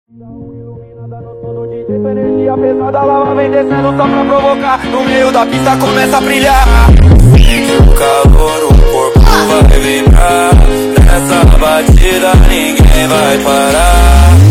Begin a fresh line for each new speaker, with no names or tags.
Iluminada no som do DJ, com energia pesada, ela vem descendo só pra provocar. No meio da pista começa a brilhar. Sente o calor, o corpo vai vibrar. Nessa batida ninguém vai parar.